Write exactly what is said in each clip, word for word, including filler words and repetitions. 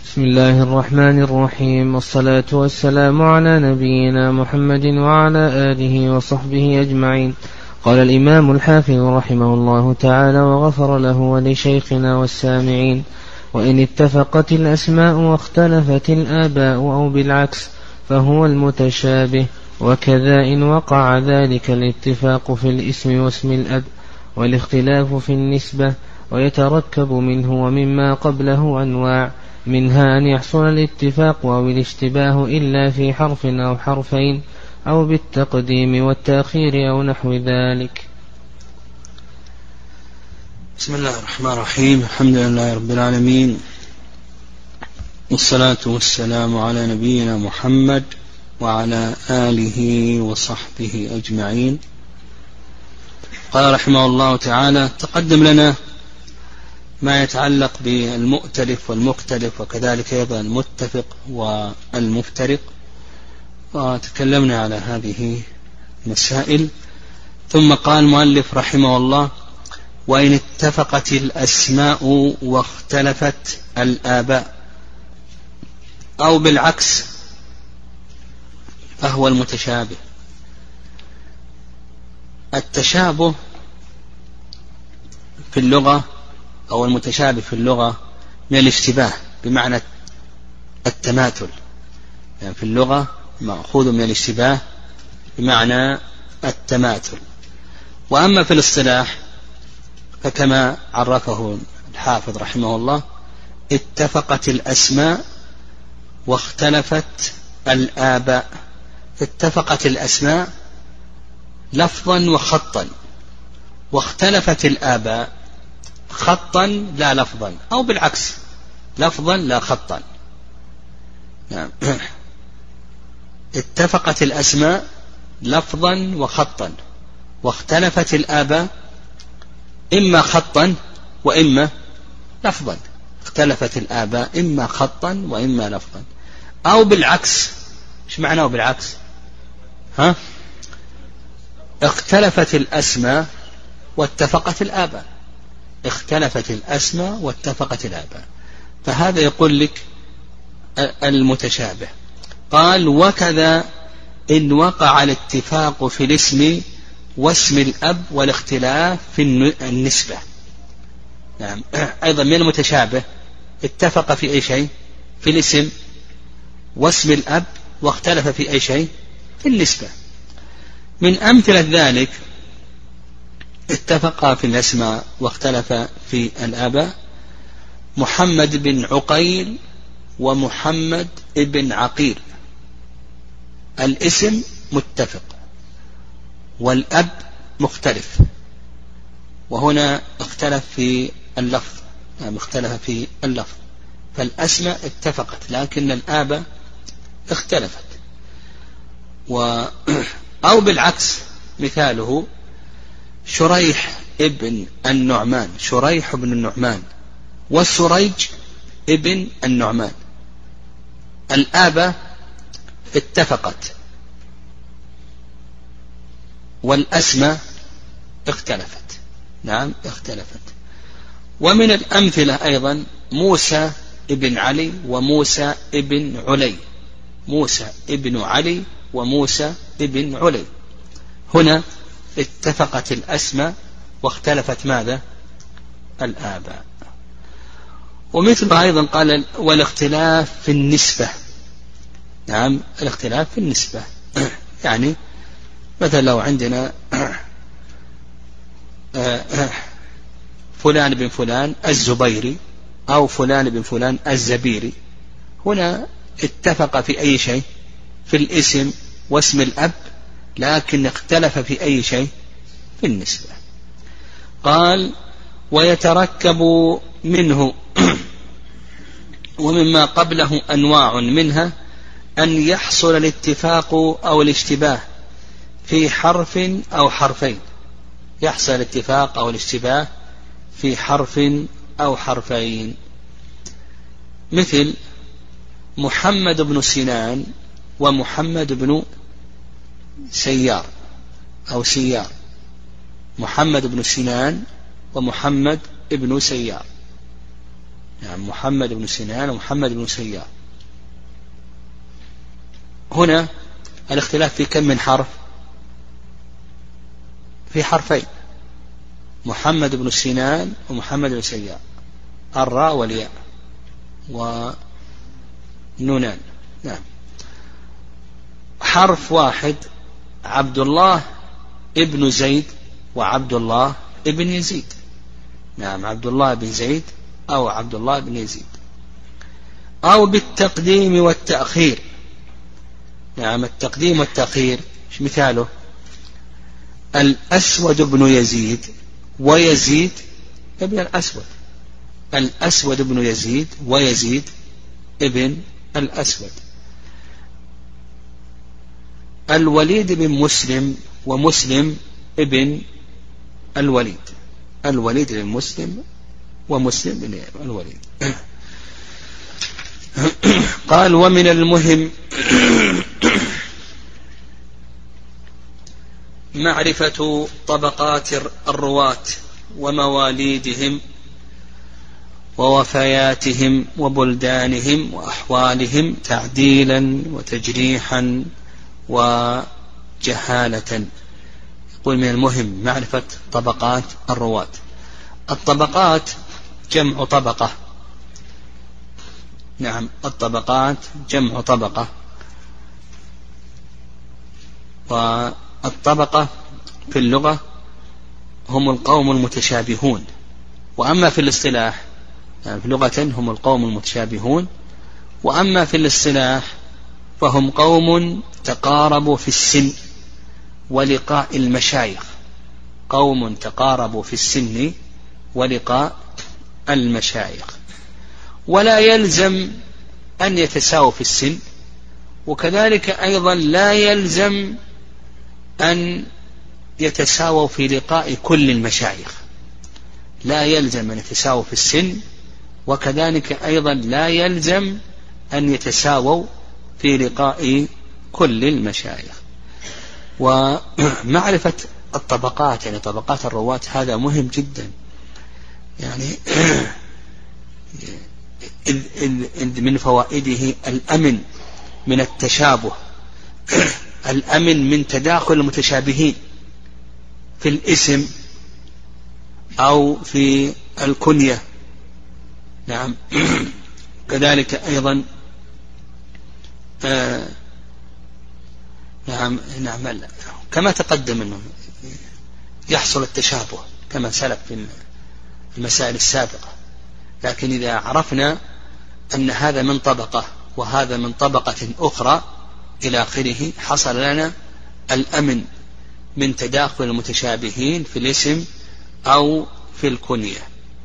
بسم الله الرحمن الرحيم، والصلاة والسلام على نبينا محمد وعلى آله وصحبه أجمعين. قال الإمام الحافظ رحمه الله تعالى وغفر له ولشيخنا والسامعين: وإن اتفقت الأسماء واختلفت الآباء أو بالعكس فهو المتشابه، وكذا إن وقع ذلك الاتفاق في الاسم واسم الأب والاختلاف في النسبة، ويتركب منه ومما قبله أنواع، منها أن يحصل الاتفاق أو الاشتباه إلا في حرف أو حرفين أو بالتقديم والتأخير أو نحو ذلك. بسم الله الرحمن الرحيم. الحمد لله رب العالمين، والصلاة والسلام على نبينا محمد وعلى آله وصحبه أجمعين. قال رحمه الله تعالى: تقدم لنا ما يتعلق بالمؤتلف والمختلف، وكذلك أيضا المتفق والمفترق، وتكلمنا على هذه المسائل. ثم قال المؤلف رحمه الله: وإن اتفقت الأسماء واختلفت الآباء أو بالعكس فهو المتشابه. التشابه في اللغة أو المتشابه في اللغة من الاشتباه بمعنى التماثل، يعني في اللغة مأخوذ من الاشتباه بمعنى التماثل. وأما في الاصطلاح فكما عرفه الحافظ رحمه الله: اتفقت الأسماء واختلفت الآباء. اتفقت الأسماء لفظا وخطا، واختلفت الآباء خطا لا لفظا، أو بالعكس لفظا لا خطا. نعم. اتفقت الأسماء لفظا وخطا، واختلفت الآباء إما خطا وإما لفظا. اختلفت الآباء إما خطا وإما لفظا، أو بالعكس. ايش معناه بالعكس؟ ها؟ اختلفت الأسماء واتفقت الآباء. اختلفت الأسماء واتفقت الآباء، فهذا يقول لك المتشابه. قال: وكذا إن وقع الاتفاق في الاسم واسم الأب والاختلاف في النسبة. نعم. أيضا من المتشابه اتفق في أي شيء؟ في الاسم واسم الأب، واختلف في أي شيء؟ في النسبة. من أمثلة ذلك: اتفق في الأسماء واختلف في الآباء محمد بن عقيل ومحمد بن عقيل. الاسم متفق والأب مختلف، وهنا اختلف في اللفظ، يعني اختلف في اللفظ. فالأسماء اتفقت لكن الآباء اختلفت. و أو بالعكس، مثاله شريح ابن النعمان، شريح بن النعمان والسريج ابن النعمان. الآباء اتفقت والأسماء اختلفت. نعم، اختلفت. ومن الأمثلة أيضا موسى ابن علي وموسى ابن علي. موسى ابن علي وموسى ابن علي. هنا اتفقت الأسماء واختلفت ماذا؟ الآباء. ومثل أيضا قال: والاختلاف في النسبة. نعم، الاختلاف في النسبة. يعني مثلا لو عندنا فلان بن فلان الزبيري أو فلان بن فلان الزبيري، هنا اتفق في أي شيء؟ في الاسم واسم الأب، لكن اختلف في أي شيء؟ في النسبة. قال: ويتركب منه ومما قبله أنواع، منها أن يحصل الاتفاق أو الاشتباه في حرف أو حرفين. يحصل الاتفاق أو الاشتباه في حرف أو حرفين، مثل محمد بن سنان ومحمد بن سيار أو سيار. محمد بن سنان ومحمد بن سيار. يعني محمد بن سنان ومحمد بن سيار. هنا الاختلاف في كم من حرف؟ في حرفين، محمد بن سنان ومحمد بن سيار، الراء والياء ونونان. نعم. حرف واحد عبد الله ابن زيد وعبد الله ابن يزيد. نعم، عبد الله بن زيد أو عبد الله بن يزيد، أو بالتقديم والتأخير. نعم، التقديم والتأخير ايش مثاله؟ الأسود بن يزيد ويزيد ابن الأسود، الأسود بن يزيد ويزيد ابن الأسود. الوليد بن مسلم ومسلم ابن الوليد، الوليد بن مسلم ومسلم بن الوليد. قال: ومن المهم معرفة طبقات الرواة ومواليدهم ووفياتهم وبلدانهم وأحوالهم تعديلا وتجريحا وجهالة. يقول: من المهم معرفة طبقات الرواة. الطبقات جمع طبقة. نعم، الطبقات جمع طبقة. والطبقة في اللغة هم القوم المتشابهون، وأما في الاصطلاح يعني في لغة هم القوم المتشابهون، وأما في الاصطلاح فهم قوم تقاربوا في السن ولقاء المشايخ، قوم تقاربوا في السن ولقاء المشايخ. ولا يلزم أن يتساووا في السن، وكذلك أيضا لا يلزم أن يتساووا في لقاء كل المشايخ، لا يلزم أن يتساووا في السن، وكذلك أيضا لا يلزم أن يتساووا في لقاء كل المشايخ. ومعرفة الطبقات يعني طبقات الرواة هذا مهم جدا، يعني إذ من فوائده الأمن من التشابه، الأمن من تداخل المتشابهين في الاسم أو في الكنية. نعم. كذلك أيضا آه نعم نعم كما تقدم أنه يحصل التشابه كما سلف في المسائل السابقة، لكن إذا عرفنا أن هذا من طبقة وهذا من طبقة أخرى إلى آخره حصل لنا الأمن من تداخل المتشابهين في الاسم أو في الكنية.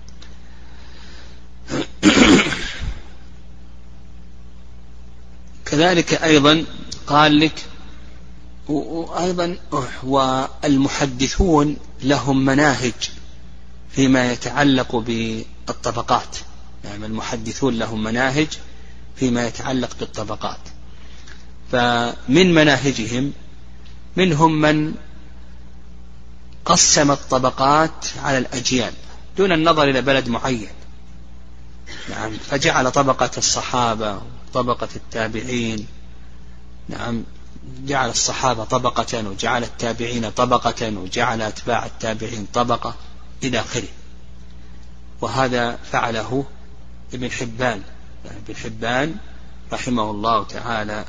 كذلك أيضا قال لك وأيضا والمحدثون لهم مناهج فيما يتعلق بالطبقات، يعني المحدثون لهم مناهج فيما يتعلق بالطبقات. فمن مناهجهم منهم من قسم الطبقات على الأجيال دون النظر إلى بلد معين، نعم، فجعل طبقة الصحابة طبقة التابعين، نعم، جعل الصحابة طبقة وجعل التابعين طبقة وجعل أتباع التابعين طبقة إلى آخره. وهذا فعله ابن حبان، يعني ابن حبان رحمه الله تعالى.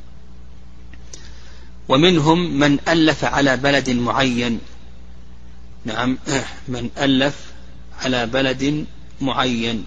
ومنهم من ألف على بلد معين، نعم، من ألف على بلد معين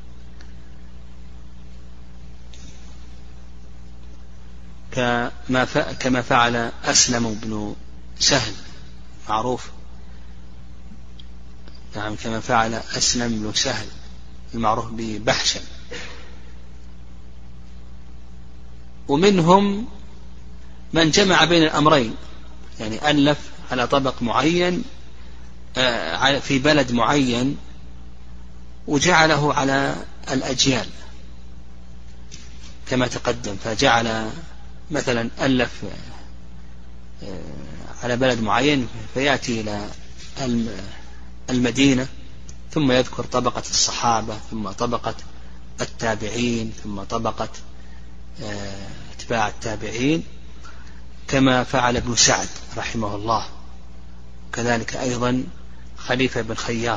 كما كما فعل أسلم بن سهل معروف، نعم، كما فعل أسلم بن سهل المعروف ببحشا. ومنهم من جمع بين الأمرين، يعني ألف على طبق معين في بلد معين وجعله على الأجيال كما تقدم، فجعل مثلا ألف على بلد معين فيأتي إلى المدينة ثم يذكر طبقة الصحابة، ثم طبقة التابعين، ثم طبقة اتباع التابعين، كما فعل ابن سعد رحمه الله، كذلك أيضا خليفة بن خياط.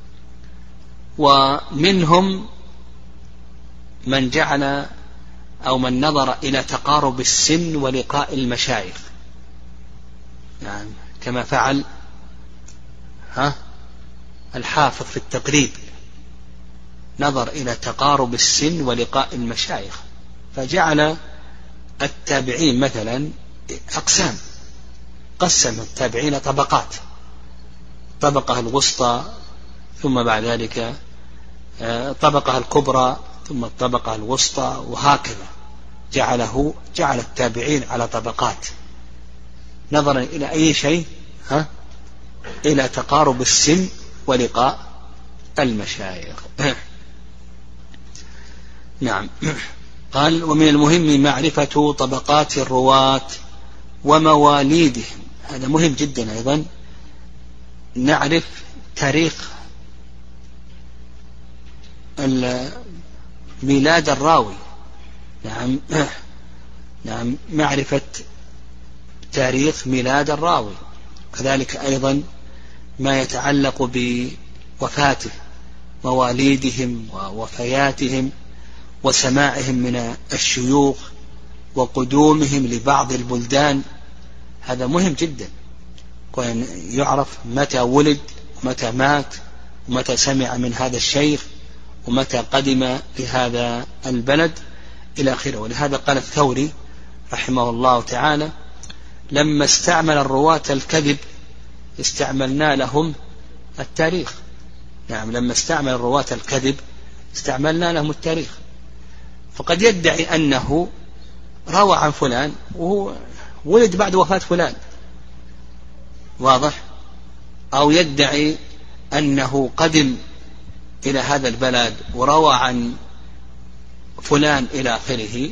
ومنهم من جعل أو من نظر إلى تقارب السن ولقاء المشايخ، يعني كما فعل ها الحافظ في التقريب، نظر إلى تقارب السن ولقاء المشايخ، فجعل التابعين مثلا أقسام، قسم التابعين طبقات، طبقة الوسطى، ثم بعد ذلك طبقة الكبرى، ثم الطبقة الوسطى، وهكذا جعله جعل التابعين على طبقات، نظرا إلى أي شيء؟ ها إلى تقارب السن ولقاء المشايخ. نعم. قال: ومن المهم معرفة طبقات الرواة ومواليدهم. هذا مهم جدا أيضا، نعرف تاريخ ميلاد الراوي. نعم نعم معرفة تاريخ ميلاد الراوي، كذلك أيضا ما يتعلق بوفاته، مواليدهم ووفياتهم، وسماعهم من الشيوخ، وقدومهم لبعض البلدان. هذا مهم جدا، يعرف متى ولد ومتى مات ومتى سمع من هذا الشيخ ومتى قدم لهذا البلد إلى آخره. ولهذا قال الثوري رحمه الله تعالى: لما استعمل الرواة الكذب استعملنا لهم التاريخ. نعم، لما استعمل الرواة الكذب استعملنا لهم التاريخ. فقد يدعي أنه روى عن فلان وهو ولد بعد وفاة فلان، واضح؟ أو يدعي أنه قدم إلى هذا البلد وروى عن فلان إلى آخره،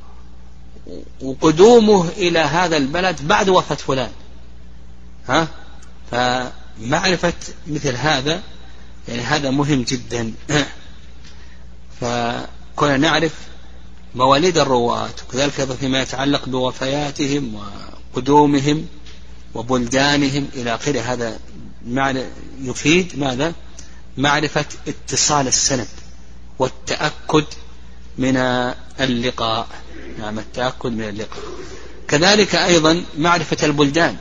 وقدومه إلى هذا البلد بعد وفاة فلان. ها؟ فمعرفة مثل هذا يعني هذا مهم جدا. فكنا نعرف مواليد الرواة، وكذلك أيضا فيما يتعلق بوفياتهم وقدومهم وبلدانهم إلى آخره. هذا يفيد ماذا؟ معرفة اتصال السند والتأكد من اللقاء. نعم، التأكد من اللقاء. كذلك أيضا معرفة البلدان،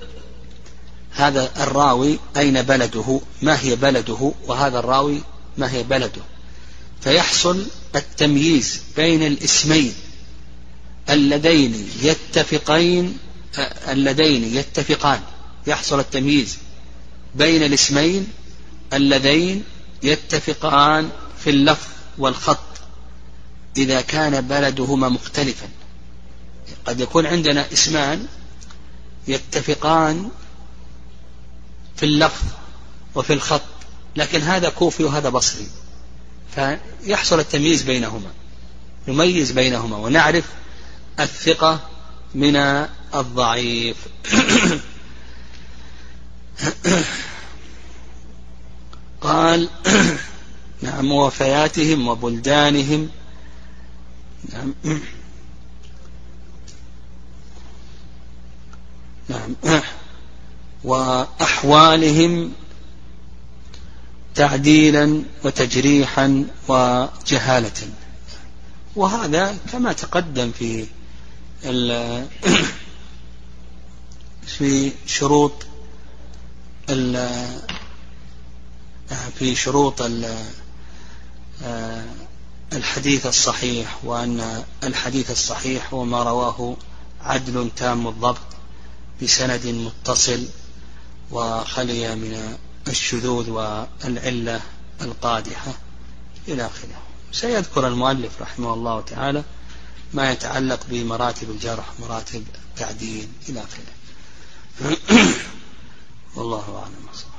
هذا الراوي أين بلده، ما هي بلده، وهذا الراوي ما هي بلده، فيحصل التمييز بين الاسمين اللذين يتفقين اللذين يتفقان يحصل التمييز بين الاسمين اللذين يتفقان في اللفظ والخط إذا كان بلدهما مختلفا. قد يكون عندنا اسمان يتفقان في اللفظ وفي الخط، لكن هذا كوفي وهذا بصري، فيحصل التمييز بينهما، نميز بينهما ونعرف الثقة من الضعيف. قال: نعم، وفياتهم وبلدانهم. نعم نعم وأحوالهم تعديلا وتجريحا وجهالة. وهذا كما تقدم في في شروط في شروط الحديث الصحيح، وأن الحديث الصحيح هو ما رواه عدل تام الضبط بسند متصل وخلي من الشذوذ والعلة القادحة إلى آخره. سيذكر المؤلف رحمه الله تعالى ما يتعلق بمراتب الجرح، مراتب التعديل إلى آخره. والله أعلم.